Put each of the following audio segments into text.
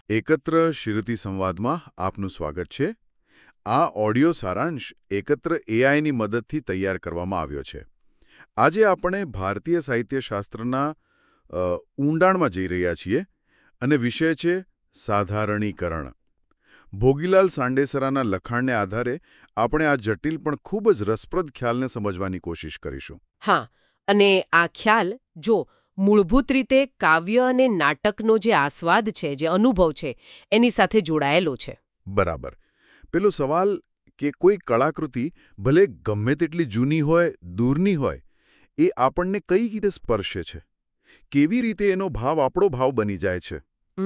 એકત્ર શિરતી સંવાદમાં આપનું સ્વાગત છે. આ ઓડિયો સારાંશ એકત્ર એઆઈની મદદથી તૈયાર કરવામાં આવ્યો છે. આજે આપણે ભારતીય સાહિત્યશાસ્ત્રના ઊંડાણમાં જઈ રહ્યા છીએ અને વિષય છે સાધારણીકરણ. ભોગીલાલ સાંડેસરાના લખાણને આધારે આપણે આ જટિલ પણ ખૂબ જ રસપ્રદ ખ્યાલને સમજવાની કોશિશ કરીશું. હા, અને આ ખ્યાલ જો મૂળભૂત રીતે કાવ્ય અને નાટકનો જે આસ્વાદ છે, જે અનુભવ છે, એની સાથે જોડાયેલો છે. બરાબર. પેલો સવાલ કે કોઈ કળાકૃતિ ભલે ગમે તેટલી જૂની હોય, દૂરની હોય, એ આપણને કઈ રીતે સ્પર્શે છે? કેવી રીતે એનો ભાવ આપણો ભાવ બની જાય છે?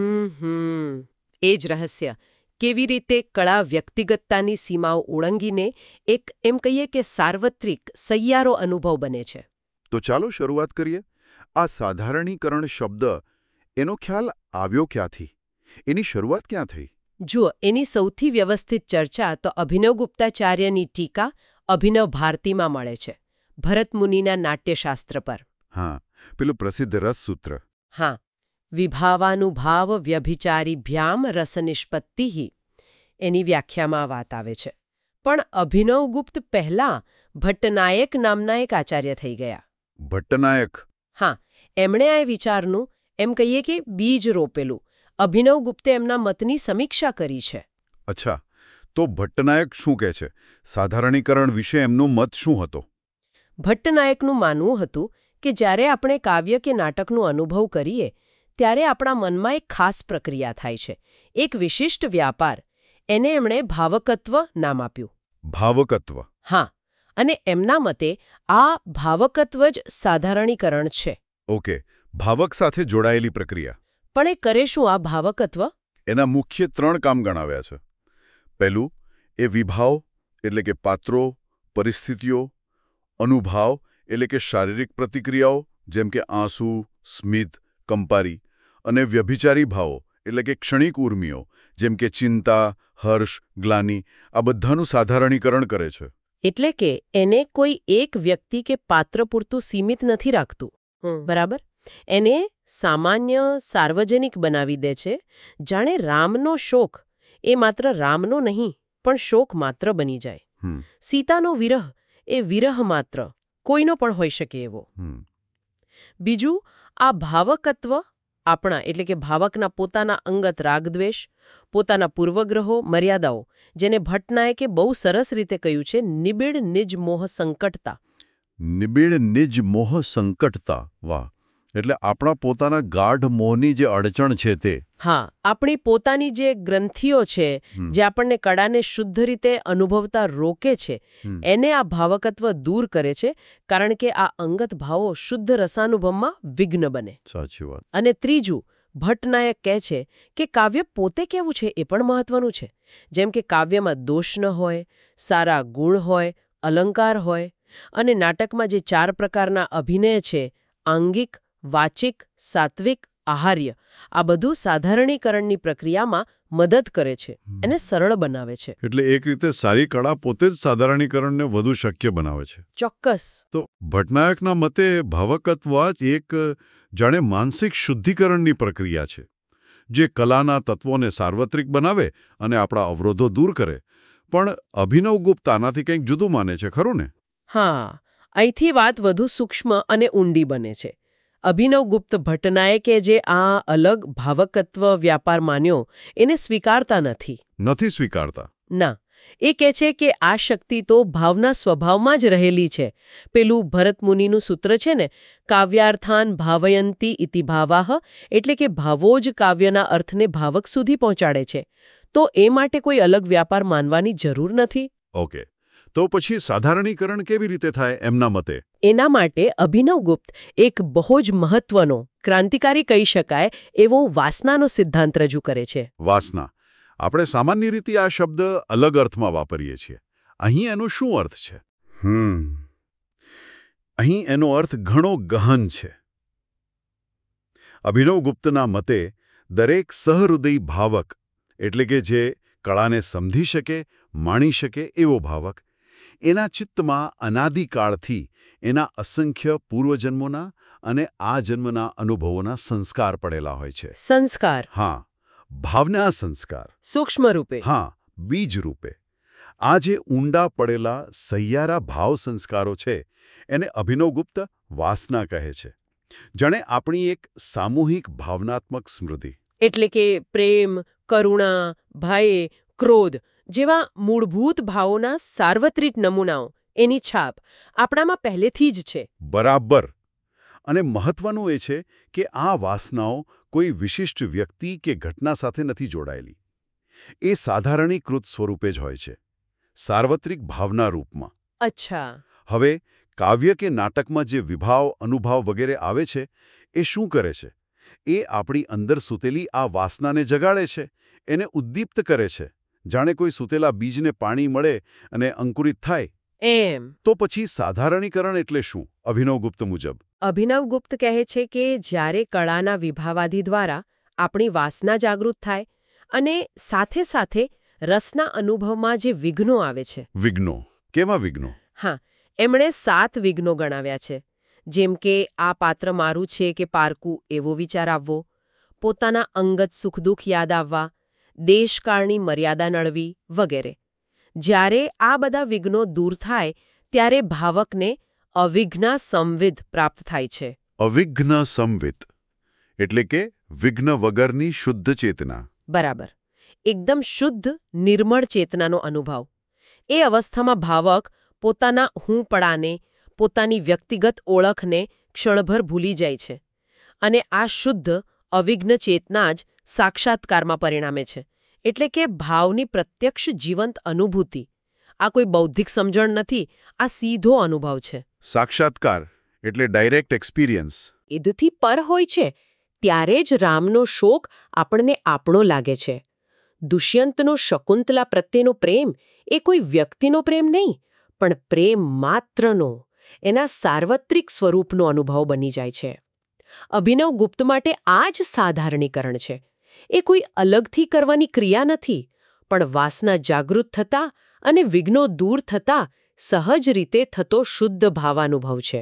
એ જ રહસ્ય. કેવી રીતે કળા વ્યક્તિગતતાની સીમાઓ ઓળંગીને એક એમ કહીએ કે સાર્વત્રિક સહિયારો અનુભવ બને છે. તો ચાલો શરૂઆત કરીએ. આ સાધારણીકરણ શબ્દ, એનો ખ્યાલ આવ્યો ક્યાંથી? એની શરૂઆત ક્યાં થઈ? જુઓ, એની સૌથી વ્યવસ્થિત ચર્ચા તો અભિનવગુપ્તાચાર્યની ટીકા અભિનવ ભારતીમાં મળે છે, ભરત મુનિના નાટ્યશાસ્ત્ર પર. હા, પેલું પ્રસિદ્ધ રસસૂત્ર. હા, વિભાવાનુભાવ વ્યભિચારીભ્યામ રસનિષ્પત્તિ, એની વ્યાખ્યામાં વાત આવે છે. પણ અભિનવગુપ્ત પહેલાં ભટ્ટનાયક નામના એક આચાર્ય થઈ ગયા. ભટ્ટનાયક? હા, એમણે આ વિચારનું એમ કહીએ કે બીજ રોપેલું. અભિનવગુપ્તે એમના મતની સમીક્ષા કરી છે. અચ્છા, તો ભટ્ટનાયક શું કહે છે? સાધારણીકરણ વિશે એમનો મત શું હતો? ભટ્ટનાયકનું માનવું હતું કે જ્યારે આપણે કાવ્ય કે નાટકનો અનુભવ કરીએ ત્યારે આપણા મનમાં એક ખાસ પ્રક્રિયા થાય છે, એક વિશિષ્ટ વ્યાપાર. એને એમણે ભાવકત્વ નામ આપ્યું. ભાવકત્વ? હા, અને એમના મતે આ ભાવકત્વ જ સાધારણીકરણ છે. ઓકે, ભાવક સાથે જોડાયેલી પ્રક્રિયા. પણ એ કરે શું આ ભાવકત્વ? એના મુખ્ય 3 કામ ગણાવ્યા છે. પહેલું, એ વિભાવ એટલે કે પાત્રો, પરિસ્થિતિઓ, અનુભાવ એટલે કે શારીરિક પ્રતિક્રિયાઓ જેમ કે આંસુ, સ્મિત, કંપારી, અને વ્યભિચારી ભાવો એટલે કે ક્ષણિક ઉર્મિઓ જેમ કે ચિંતા, હર્ષ, ગ્લાનિ, આ બધાનું સાધારણીકરણ કરે છે. એટલે કે એને કોઈ એક વ્યક્તિ કે પાત્ર પૂરતું સીમિત નથી રાખતું. બરાબર? એને સામાન્ય, સાર્વજનિક બનાવી દે છે. જાણે રામનો શોક એ માત્ર રામનો નહીં, પણ શોક માત્ર બની જાય. સીતાનો વિરહ એ વિરહ માત્ર, કોઈનો પણ હોઈ શકે એવો. બીજું, આ ભાવકત્વ આપણા એટલે કે ભાવકના પોતાના અંગત રાગદ્વેષ, પોતાના પૂર્વગ્રહો, મર્યાદાઓ, જેને ભટ્ટનાયકે બહુ સરસ રીતે કહ્યું છે, નિબિડ નિજ મોહ સંકટતા. નિબિડ નિજ મોહ સંકટતા. વાહ! એટલે આપણા પોતાના ગાઢ મોહની જે અડચણ છે તે. હા, આપણી પોતાની જે ગ્રંથિઓ છે, જે આપણને કળાને શુદ્ધ રીતે અનુભવતા રોકે છે, એને આ ભાવકત્વ દૂર કરે છે, કારણ કે આ અંગત ભાવો શુદ્ધ રસાનુભવમાં વિઘ્ન બને. સાચી વાત. અને ત્રીજું, ભટ્ટનાયક કહે છે કે કાવ્ય પોતે કેવું છે એ પણ મહત્વનું છે. જેમ કે કાવ્યમાં દોષ ન હોય, સારા ગુણ હોય, અલંકાર હોય. અને નાટકમાં જે 4 પ્રકારના અભિનય છે, આંગિક, વાચિક, સાત્વિક, આહાર્ય, આ બધું સાધારણીકરણની પ્રક્રિયામાં મદદ કરે છે, એને સરળ બનાવે છે. એટલે એક રીતે સારી કળા પોતે જ સાધારણીકરણને વધુ શક્ય બનાવે છે. ચોક્કસ. તો ભટ્ટનાયકના મતે ભાવકત્વ એક જાણે માનસિક શુદ્ધિકરણની પ્રક્રિયા છે, જે કલાના તત્વોને સાર્વત્રિક બનાવે અને આપણા અવરોધો દૂર કરે. પણ અભિનવગુપ્ત આનાથી કંઈક જુદું માને છે, ખરું ને? હા, અહીંથી વાત વધુ સૂક્ષ્મ અને ઊંડી બને છે. અભિનવગુપ્ત ભટ્ટનાયકે જે આ અલગ ભાવકત્વ વ્યાપાર માન્યો એને સ્વીકારતા નથી સ્વીકારતા. ના, એ કહે છે કે આ શક્તિ તો ભાવના સ્વભાવમાં જ રહેલી છે. પેલું ભરત મુનિનું સૂત્ર છે ને, કાવ્યાર્થાન ભાવયંતી ઇતિ ભાવાહ, એટલે કે ભાવો જ કાવ્યના અર્થને ભાવક સુધી પહોંચાડે છે. તો એ માટે કોઈ અલગ વ્યાપાર માનવાની જરૂર નથી. ઓકે, તો પછી સાધારણીકરણ કેવી રીતે થાય એમના મતે? એના માટે અભિનવગુપ્ત એક બહુ જ મહત્વનો, ક્રાંતિકારી કહી શકાય એવો વાસનાનો સિદ્ધાંત રજૂ કરે છે. વાસના. આપણે સામાન્ય રીતે આ શબ્દ અલગ અર્થમાં વાપરીએ છીએ. અહીં એનો શું અર્થ છે? અહીં એનો અર્થ ઘણો ગહન છે. અભિનવગુપ્તના મતે દરેક સહૃદયી ભાવક એટલે કે જે કળાને સમજી શકે, માણી શકે એવો ભાવક, એના ચિત્તમાં અનાદિકાળથી એના અસંખ્ય પૂર્વજન્મોના અને આ જન્મના અનુભવોના સંસ્કાર પડેલા હોય છે. સંસ્કાર? હા. ભાવના સંસ્કાર. સૂક્ષ્મ રૂપે. હા, બીજ રૂપે. આ જે ઊંડા પડેલા સહિયારા ભાવ સંસ્કારો છે એને અભિનવગુપ્ત વાસના કહે છે. જાણે આપણી એક સામૂહિક ભાવનાત્મક સ્મૃતિ. એટલે કે પ્રેમ, કરુણા, ભય, ક્રોધ જેવા મૂળભૂત ભાવોના સાર્વત્રિક નમૂનાઓ, એની છાપ આપણામાં પહેલેથી જ છે. બરાબર. અને મહત્વનું એ છે કે આ વાસનાઓ કોઈ વિશિષ્ટ વ્યક્તિ કે ઘટના સાથે નથી જોડાયેલી. એ સાધારણીકૃત સ્વરૂપે જ હોય છે, સાર્વત્રિક ભાવના રૂપમાં. અચ્છા. હવે કાવ્ય કે નાટકમાં જે વિભાવ, અનુભાવ વગેરે આવે છે એ શું કરે છે? એ આપણી અંદર સૂતેલી આ વાસનાને જગાડે છે, એને ઉદ્દીપ્ત કરે છે. જાણે કોઈ સૂતેલા બીજને પાણી મળે અને અંકુરિત થાય. એમ. તો પછી સાધારણીકરણ એટલે શું અભિનવગુપ્ત મુજબ? અભિનવગુપ્ત કહે છે કે જ્યારે કળાના વિભાવાદિ દ્વારા આપણી વાસના જાગૃત થાય અને સાથે સાથે રસના અનુભવમાં જે વિઘ્નો આવે છે. વિઘ્નો? કેવા વિઘ્નો? હા, એમણે 7 વિઘ્નો ગણાવ્યા છે. જેમ કે આ પાત્ર મારું છે કે પારકું એવો વિચાર આવવો, પોતાના અંગત સુખદુઃખ યાદ આવવા, દેશકાળની મર્યાદા નડવી વગેરે. જ્યારે આ બધા વિઘ્નો દૂર થાય ત્યારે ભાવકને અવિઘ્ના સંવિદ પ્રાપ્ત થાય છે. અવિઘ્ન સંવિત એટલે કે વિઘ્ન વગરની શુદ્ધ ચેતના. બરાબર. એકદમ શુદ્ધ, નિર્મળ ચેતનાનો અનુભવ. એ અવસ્થામાં ભાવક પોતાના હુંપણાને, પોતાની વ્યક્તિગત ઓળખને ક્ષણભર ભૂલી જાય છે. અને આ શુદ્ધ, અવિઘ્ન ચેતના જ સાક્ષાત્કારમાં પરિણામે છે. એટલે કે ભાવની પ્રત્યક્ષ જીવંત અનુભૂતિ. આ કોઈ બૌદ્ધિક સમજણ નથી, આ સીધો અનુભવ છે. સાક્ષાત્કાર એટલે ડાયરેક્ટ એક્સપિરિયન્સ. ઈદથી પર હોય છે ત્યારે જ રામનો શોક આપણને આપણો લાગે છે. દુષ્યંતનો શકુંતલા પ્રત્યેનો પ્રેમ એ કોઈ વ્યક્તિનો પ્રેમ નહીં, પણ પ્રેમ માત્રનો, એના સાર્વત્રિક સ્વરૂપનો અનુભવ બની જાય છે. અભિનવગુપ્ત માટે આ જ સાધારણીકરણ છે. એ કોઈ અલગથી કરવાની ક્રિયા નથી, પણ વાસના જાગૃત થતા અને વિઘ્નો દૂર થતા સહજ રીતે થતો શુદ્ધ ભાવાનુભવ છે.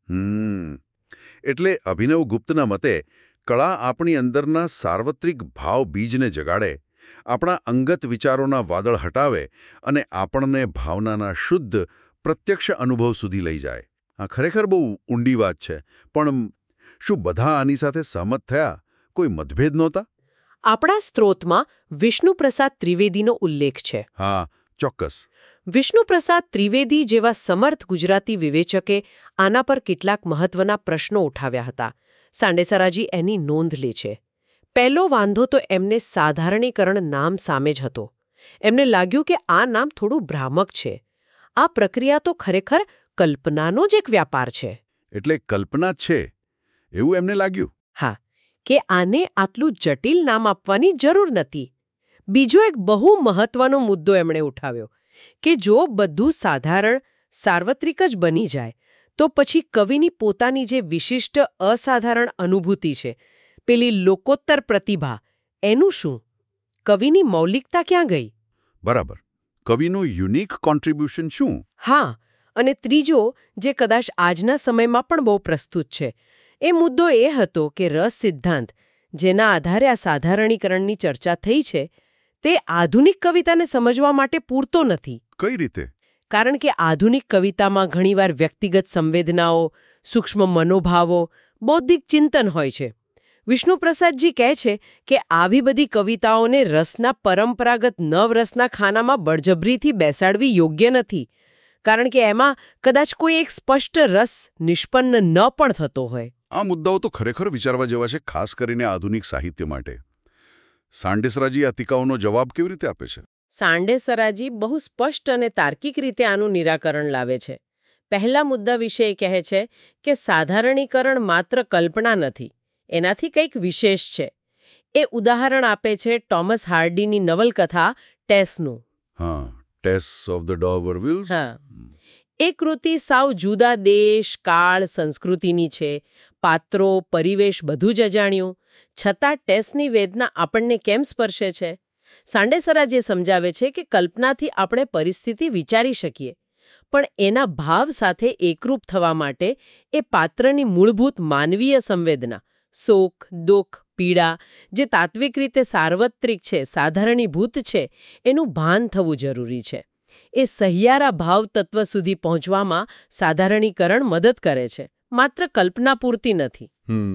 એટલે અભિનવગુપ્તના મતે કળા આપણી અંદરના સાર્વત્રિક ભાવ બીજને જગાડે, આપણા અંગત વિચારોના વાદળ હટાવે અને આપણને ભાવનાના શુદ્ધ, પ્રત્યક્ષ અનુભવ સુધી લઈ જાય. આ ખરેખર બહુ ઊંડી વાત છે. પણ શું બધા આની સાથે સહમત થયા? કોઈ મતભેદ નહોતા? આપણા સ્ત્રોતમાં વિષ્ણુપ્રસાદ ત્રિવેદીનો ઉલ્લેખ છે. હા, ચોક્કસ. વિષ્ણુપ્રસાદ ત્રિવેદી જેવા સમર્થ ગુજરાતી વિવેચકે આના પર કેટલાક મહત્વના પ્રશ્નો ઉઠાવ્યા હતા. સાંડેસરાજી એની નોંધ લે છે. પહેલો વાંધો તો એમને સાધારણીકરણ નામ સામે જ હતો. એમને લાગ્યું કે આ નામ થોડું ભ્રામક છે. આ પ્રક્રિયા તો ખરેખર કલ્પનાનો જ એક વ્યાપાર છે. એટલે કલ્પના છે એવું એમને લાગ્યું? હા, કે આને આટલું જટિલ નામ આપવાની જરૂર નથી. બીજો એક બહુ મહત્વનો મુદ્દો એમણે ઉઠાવ્યો કે જો બધું સાધારણ, સાર્વત્રિક જ બની જાય તો પછી કવિની પોતાની જે વિશિષ્ટ અસાધારણ અનુભૂતિ છે, પેલી લોકોત્તર પ્રતિભા, એનું શું? કવિની મૌલિકતા ક્યાં ગઈ? બરાબર. કવિનું યુનિક કોન્ટ્રીબ્યુશન શું? હા, અને ત્રીજો, જે કદાચ આજના સમયમાં પણ બહુ પ્રસ્તુત છે, એ મુદ્દો એ હતો કે રસ સિદ્ધાંત, જેના આધારે આ સાધારણીકરણની ચર્ચા થઈ છે, તે આધુનિક કવિતાને સમજવા માટે પૂરતો નથી. કઈ રીતે? કારણ કે આધુનિક કવિતામાં ઘણીવાર વ્યક્તિગત સંવેદનાઓ, સૂક્ષ્મ મનોભાવો, બૌદ્ધિક ચિંતન હોય છે. વિષ્ણુપ્રસાદજી કહે છે કે આવી બધી કવિતાઓને રસના પરંપરાગત નવરસના ખાનામાં બળજબરીથી બેસાડવી યોગ્ય નથી, કારણ કે એમાં કદાચ કોઈ એક સ્પષ્ટ રસ નિષ્પન્ન ન પણ થતો હોય. આ મુદ્દાઓ તો ખરેખર વિચારવા જેવા છે, ખાસ કરીને આધુનિક સાહિત્ય માટે. સાંડેસરાજી આ ટીકાઓનો જવાબ કેવી રીતે આપે છે? સાંડેસરાજી બહુ સ્પષ્ટ અને તાર્કિક રીતે આનું નિરાકરણ લાવે છે. પહેલા મુદ્દા વિશે એ કહે છે કે સાધારણીકરણ માત્ર કલ્પના નથી, એનાથી કંઈક વિશેષ છે. એ ઉદાહરણ આપે છે ટોમસ હાર્ડીની નવલકથા ટેસનું. હા, ટેસ ઓફ ધ ડોવરવિલ્સ. હા, એ કૃતિ સાવ જુદા દેશ, કાળ, સંસ્કૃતિની છે. પાત્રો, પરિવેશ બધું જ અજાણ્યું, છતાં ટેસની વેદના આપણને કેમ સ્પર્શે છે? સાંડેસરાજી સમજાવે છે કે કલ્પનાથી આપણે પરિસ્થિતિ વિચારી શકીએ, પણ એના ભાવ સાથે એકરૂપ થવા માટે એ પાત્રની મૂળભૂત માનવીય સંવેદના, શોક, દુઃખ, પીડા જે તાત્વિક રીતે સાર્વત્રિક છે, સાધારણીભૂત છે, એનું ભાન થવું જરૂરી છે. એ સહિયારા ભાવ તત્વ સુધી પહોંચવામાં સાધારણીકરણ મદદ કરે છે, માત્ર કલ્પના પૂરતી નથી.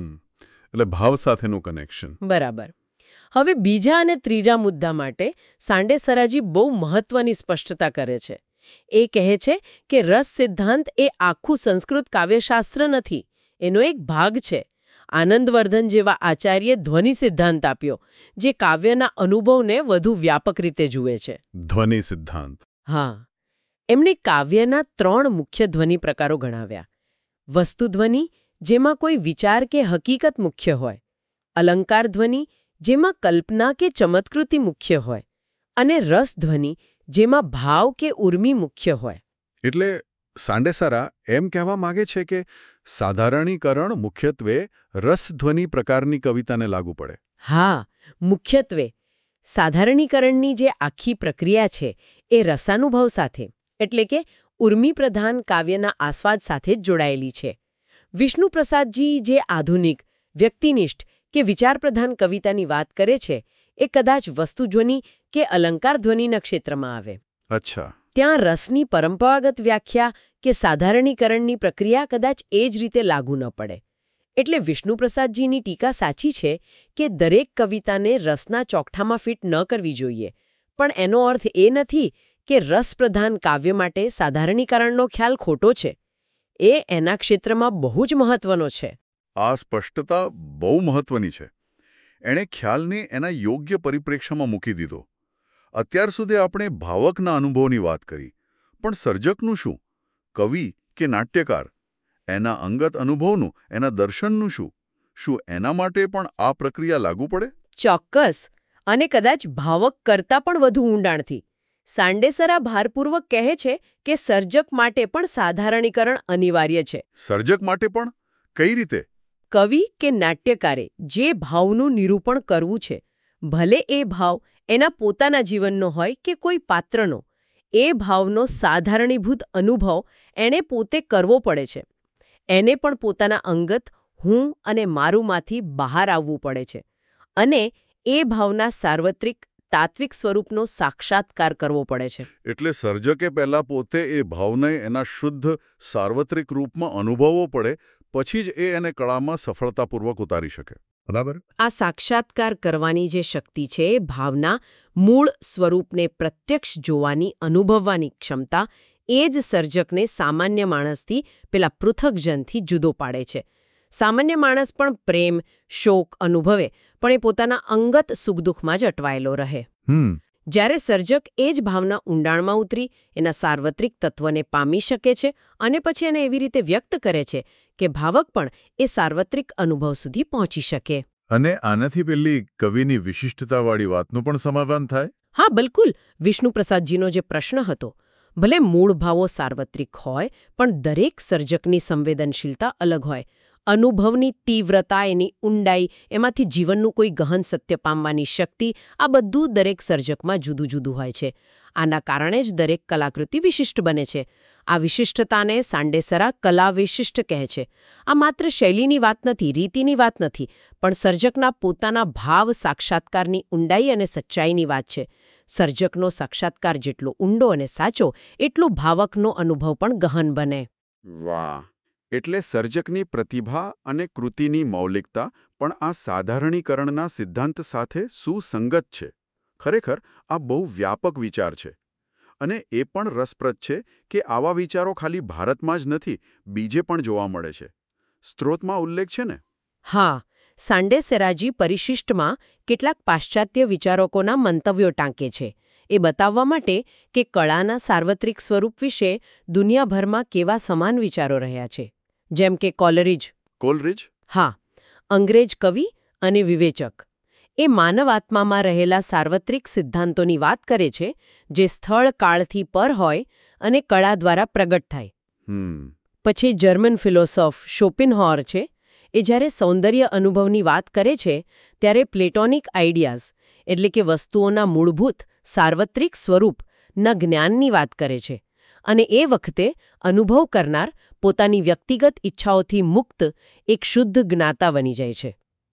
એટલે ભાવ સાથેનું કનેક્શન. બરાબર. હવે બીજા અને ત્રીજા મુદ્દા માટે સાંડેસરાજી બહુ મહત્વની સ્પષ્ટતા કરે છે. એ કહે છે કે રસ સિદ્ધાંત એ આખું સંસ્કૃત કાવ્યશાસ્ત્ર નથી, એનો એક ભાગ છે. આનંદવર્ધન જેવા આચાર્યે ધ્વનિ સિદ્ધાંત આપ્યો, જે કાવ્યના અનુભવને વધુ વ્યાપક રીતે જુએ છે. ધ્વનિ સિદ્ધાંત. હા, એમણે કાવ્યના 3 મુખ્ય ધ્વનિ પ્રકારો ગણાવ્યા. વસ્તુધ્વનિ, જેમાં કોઈ વિચાર કે હકીકત મુખ્ય હોય, અલંકાર ધ્વનિ, જેમાં કલ્પના કે ચમત્કૃતિ મુખ્ય હોય, અને રસધ્વનિ, જેમાં ભાવ કે ઉર્મિ મુખ્ય હોય. એટલે સાંડેસરા એમ કહેવા માંગે છે કે સાધારણીકરણ મુખ્યત્વે રસધ્વનિ પ્રકારની કવિતાને લાગુ પડે. હા, મુખ્યત્વે સાધારણીકરણની જે આખી પ્રક્રિયા છે એ રસાનુભવ સાથે, એટલે કે ઉર્મિપ્રધાન કાવ્યના આસ્વાદ સાથે જ જોડાયેલી છે. વિષ્ણુપ્રસાદજી જે આધુનિક, વ્યક્તિનિષ્ઠ કે વિચારપ્રધાન કવિતાની વાત કરે છે, એ કદાચ વસ્તુધ્વનિ કે અલંકાર ધ્વનિના ક્ષેત્રમાં આવે. અચ્છા. ત્યાં રસની પરંપરાગત વ્યાખ્યા કે સાધારણીકરણની પ્રક્રિયા કદાચ એ જ રીતે લાગુ ન પડે. એટલે વિષ્ણુપ્રસાદજીની ટીકા સાચી છે કે દરેક કવિતાને રસના ચોકઠામાં ફિટ ન કરવી જોઈએ, પણ એનો અર્થ એ નથી કે રસપ્રધાન કાવ્ય માટે સાધારણીકરણનો ખ્યાલ ખોટો છે. એ એના ક્ષેત્રમાં બહુ જ મહત્વનો છે. આ સ્પષ્ટતા બહુ મહત્વની છે. એણે ખ્યાલને એના યોગ્ય પરિપ્રેક્ષ્યમાં મૂકી દીધો. અત્યાર સુધી આપણે ભાવકના અનુભવની વાત કરી, પણ સર્જકનું શું? કવિ કે નાટ્યકાર? એના અંગત અનુભવનું, એના દર્શનનું શું? શું એના માટે પણ આ પ્રક્રિયા લાગુ પડે? ચોક્કસ, અને કદાચ ભાવક કરતાં પણ વધુ ઊંડાણથી. સાંડેસરા ભારપૂર્વક કહે છે કે સર્જક માટે પણ સાધારણીકરણ અનિવાર્ય છે. સર્જક માટે પણ? કઈ રીતે? કવિ કે નાટ્યકારે જે ભાવનું નિરૂપણ કરવું છે, ભલે એ ભાવ એના પોતાના જીવનનો હોય કે કોઈ પાત્રનો, એ ભાવનો સાધારણીભૂત અનુભવ એણે પોતે કરવો પડે છે. એને પણ પોતાના અંગત હું અને મારુંમાંથી બહાર આવવું પડે છે, અને એ ભાવના સાર્વત્રિક તાત્વિક સ્વરૂપનો સાક્ષાત્કાર કરવો પડે છે. એટલે સર્જકે પહેલા પોતે એ ભાવને એના શુદ્ધ સાર્વત્રિક રૂપમાં અનુભવવો પડે, પછી જ એ એને કળામાં સફળતાપૂર્વક ઉતારી શકે. બરાબર. આ સાક્ષાત્કાર કરવાની જે શક્તિ છે, એ ભાવના મૂળ સ્વરૂપને પ્રત્યક્ષ જોવાની, અનુભવવાની ક્ષમતા, એ જ સર્જકને સામાન્ય માણસથી પેલા પૃથક્જનથી જુદો પાડે છે. સામાન્ય માણસ પણ પ્રેમ, શોક અનુભવે, પણ એ પોતાના અંગત સુખદુઃખમાં જ અટવાયેલો રહે. જ્યારે સર્જક એ જ ભાવના ઊંડાણમાં ઉતરી એના સાર્વત્રિક તત્વને પામી શકે છે, અને પછી એને એવી રીતે વ્યક્ત કરે છે કે ભાવક પણ એ સાર્વત્રિક અનુભવ સુધી પહોંચી શકે. અને આનાથી પેલી કવિની વિશિષ્ટતાવાળી વાતનું પણ સમાધાન થાય? હા, બિલકુલ. વિષ્ણુપ્રસાદજીનો જે પ્રશ્ન હતો, ભલે મૂળ ભાવો સાર્વત્રિક હોય, પણ દરેક સર્જકની સંવેદનશીલતા અલગ હોય. અનુભવની તીવ્રતા, એની ઊંડાઈ, એમાંથી જીવનનું કોઈ ગહન સત્ય પામવાની શક્તિ, આ બધું દરેક સર્જકમાં જુદું જુદું હોય છે. આના કારણે જ દરેક કલાકૃતિ વિશિષ્ટ બને છે. આ વિશિષ્ટતાને સાંડેસરા કલા વિશિષ્ટ કહે છે. આ માત્ર શૈલીની વાત નથી, રીતિની વાત નથી, પણ સર્જકના પોતાના ભાવ સાક્ષાત્કારની ઊંડાઈ અને સચ્ચાઈની વાત છે. સર્જકનો સાક્ષાત્કાર જેટલો ઊંડો અને સાચો, એટલો ભાવકનો અનુભવ પણ ગહન બને. વાહ! એટલે સર્જકની પ્રતિભા અને કૃતિની મૌલિકતા પણ આ સાધારણીકરણના સિદ્ધાંત સાથે સુસંગત છે. ખરેખર આ બહુ વ્યાપક વિચાર છે. અને એ પણ રસપ્રદ છે કે આવા વિચારો ખાલી ભારતમાં જ નથી, બીજે પણ જોવા મળે છે. સ્ત્રોતમાં ઉલ્લેખ છે ને? હા, સાંડેસરાજી પરિશિષ્ટમાં કેટલાક પાશ્ચાત્ય વિચારકોના મંતવ્યો ટાંકે છે. એ બતાવવા માટે કે કળાના સાર્વત્રિક સ્વરૂપ વિશે દુનિયાભરમાં કેવા સમાન વિચારો રહ્યા છે. જેમ કે કોલરિજ. કોલરિજ? હા, અંગ્રેજ કવિ અને વિવેચક. એ માનવ આત્મામાં રહેલા સાર્વત્રિક સિદ્ધાંતોની વાત કરે છે, જે સ્થળ કાળથી પર હોય અને કળા દ્વારા પ્રગટ થાય. પછી જર્મન ફિલોસોફ શોપિનહોર છે. એ જ્યારે સૌંદર્ય અનુભવની વાત કરે છે, ત્યારે પ્લેટોનિક આઈડિયાઝ, એટલે કે વસ્તુઓના મૂળભૂત સાર્વત્રિક સ્વરૂપના જ્ઞાનની વાત કરે છે. અને એ વખતે અનુભવ કરનાર પોતાની વ્યક્તિગત ઈચ્છાઓથી મુક્ત એક શુદ્ધ જ્ઞાતા બની જાય છે.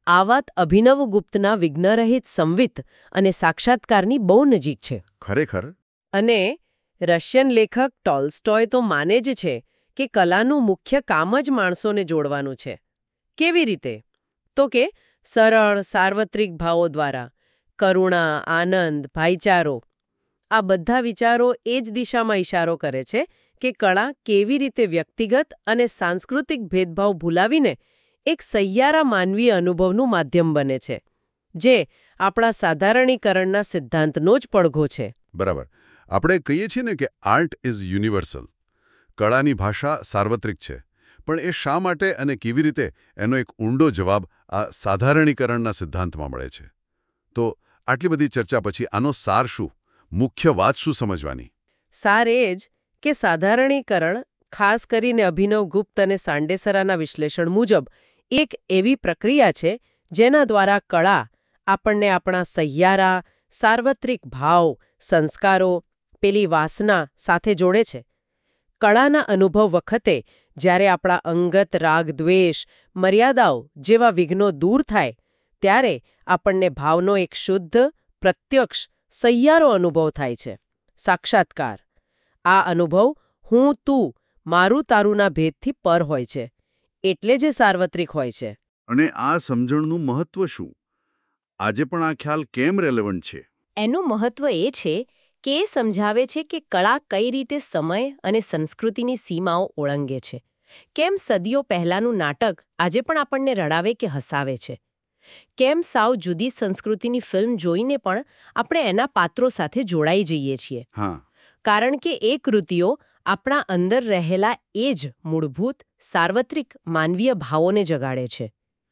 આ વાત અભિનવગુપ્તના વિઘ્નરહિત સંવિત અને સાક્ષાત્કારની બહુ નજીક છે. ખરેખર. અને રશિયન લેખક ટોલ્સ્ટોય તો માને જ છે કે કલાનું મુખ્ય કામ જ માણસોને જોડવાનું છે. કેવી રીતે? તો કે સરળ સાર્વત્રિક ભાવો દ્વારા કરુણા, આનંદ, ભાઈચારો. આ બધા વિચારો એ જ દિશામાં ઇશારો કરે છે કે કળા કેવી રીતે વ્યક્તિગત અને સાંસ્કૃતિક ભેદભાવ ભૂલાવીને એક સહિયારા માનવીય અનુભવનું માધ્યમ બને છે, જે આપણા સાધારણીકરણના સિદ્ધાંતનો જ પડઘો છે. બરાબર. આપણે કહીએ છીએ ને કે આર્ટ ઇઝ યુનિવર્સલ. કળાની ભાષા સાર્વત્રિક છે. પણ એ શા માટે અને કેવી રીતે, એનો એક ઊંડો જવાબ આ સાધારણીકરણના સિદ્ધાંતમાં મળે છે. તો આટલી બધી ચર્ચા પછી આનો સાર શું? મુખ્ય વાત શું સમજવાની? સાર એ જ કે સાધારણીકરણ, ખાસ કરીને અભિનવગુપ્ત અને સાંડેસરાના વિશ્લેષણ મુજબ, એક એવી પ્રક્રિયા છે જેના દ્વારા કળા આપણને આપણા સહિયારા, સાર્વત્રિક ભાવ, સંસ્કારો, પેલી વાસના સાથે જોડે છે. કળાના અનુભવ વખતે જ્યારે આપણા અંગત રાગ દ્વેષ, મર્યાદાઓ જેવા વિઘ્નો દૂર થાય, ત્યારે આપણને ભાવનો એક શુદ્ધ, પ્રત્યક્ષ, સહિયારો અનુભવ થાય છે. સાક્ષાત્કાર. આ અનુભવ હું તું, મારું તારુંના ભેદથી પર હોય છે. એટલે જે સાર્વત્રિક હોય છે. અને આ સમજણનું મહત્વ શું? આજે પણ આ ખ્યાલ કેમ રેલેવન્ટ છે? એનું મહત્વ એ છે કે એ સમજાવે છે કે કળા કઈ રીતે સમય અને સંસ્કૃતિની સીમાઓ ઓળંગે છે. કેમ સદીઓ પહેલાંનું નાટક આજે પણ આપણને રડાવે કે હસાવે છે. કેમ સાવ જુદી સંસ્કૃતિની ફિલ્મ જોઈને પણ આપણે એના પાત્રો સાથે જોડાઈ જઈએ છીએ. હા. કારણ કે એ કૃતિઓ આપણા અંદર રહેલા એ જ મૂળભૂત, સાર્વત્રિક માનવીય ભાવોને જગાડે છે.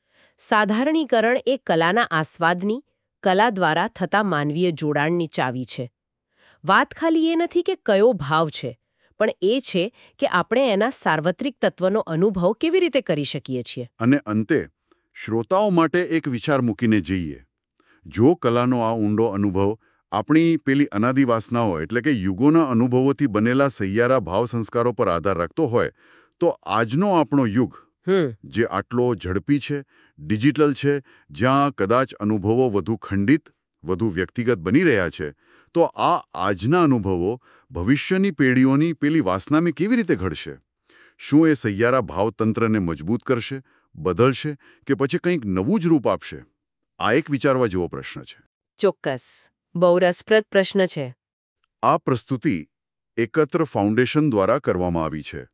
સાધારણીકરણ એ કલાના આસ્વાદની, કલા દ્વારા થતા માનવીય જોડાણની ચાવી છે. વાત ખાલી એ નથી કે કયો ભાવ છે, પણ એ છે કે આપણે એના સાર્વત્રિક તત્વનો અનુભવ કેવી રીતે કરી શકીએ છીએ. અને અંતે શ્રોતાઓ માટે એક વિચાર મૂકીને જઈએ. જો કલાનો આ ઊંડો અનુભવ આપણી પેલી અનાદિ વાસનાઓ એટલે કે યુગોના અનુભવોથી બનેલા સહિયારા ભાવ સંસ્કારો પર આધાર રાખતો હોય, તો આજનો આપણો યુગ, જે આટલો ઝડપી છે, ડિજિટલ છે, જ્યાં કદાચ અનુભવો વધુ ખંડિત, વધુ વ્યક્તિગત બની રહ્યા છે, તો આ આજના અનુભવો ભવિષ્યની પેઢીઓની પેલી વાસનામાં કેવી રીતે ઘડશે? શું એ સહિયારા ભાવતંત્રને મજબૂત કરશે, બદલશે, કે પછી કંઈક નવું જ રૂપ આપશે? આ એક વિચારવા જેવો પ્રશ્ન છે. ચોક્કસ. બહુ રસપ્રદ પ્રશ્ન છે. આ પ્રસ્તુતિ એકત્ર ફાઉન્ડેશન દ્વારા કરવામાં આવી છે.